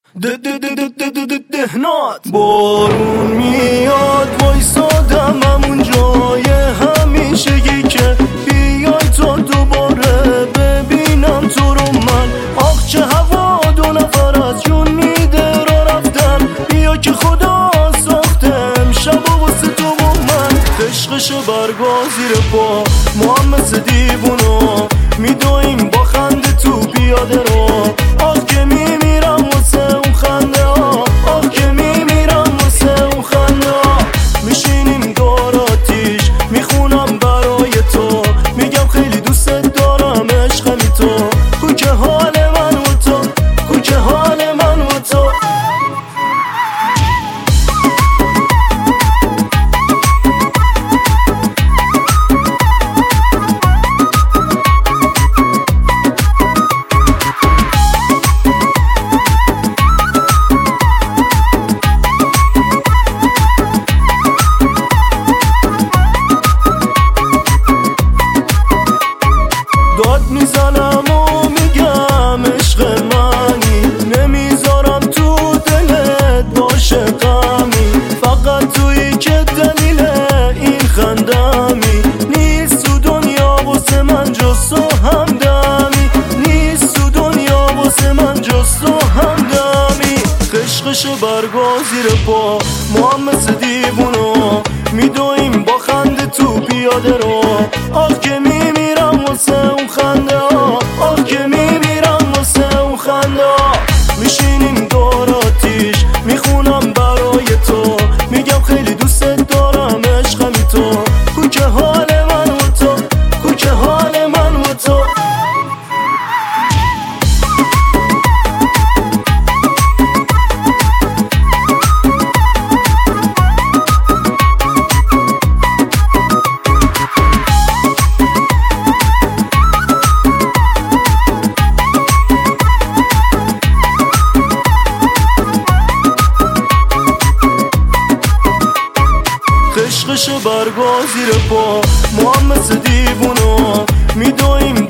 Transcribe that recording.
دهنات بارون میاد وایسادم همون جای همیشگی که بیای تا دوباره ببینم تو رو من. آخ چه هوا، دو نفر از جون میده را رفتم. بیا که خدا ساختم شب و واسه تو و من. عشقشو برگا زیر پا ما هم مثل دیوونا میدویم با خنده تو پیاده رو. آخ که میمیرم واسه اون خنده ها، آخ که میمیرم واسه اون خنده ها. میشینیم دور آتیش میخونم برای تو، میگم خیلی دوست دارم عشقمی تو. کو که حال من و تو، کو که حال من و تو. داد میزنم و میگم عشق منی، نمیذارم تو دلت باشه غمی. فقط تویی که دلیل این خندمی، نیست تو دنیا واسه من جز تو همدمی. نیست تو دنیا واسه من جز تو همدمی. عشقشو برگا زیر پا ما هم مثل دیوونا میدویم با خنده تو پیاده رو. آخ که میمیرم واسه اون خنده ها، آخ که میمیرم واسه اون خنده ها. میشینیم دور آتیش میخونم برای تو، میگم خیلی دوست دارم عشقمی تو. کو که حال من و تو، کو که حال من و تو. عشقشو برگا زیر پا ما هم مثل دیوونا میدویم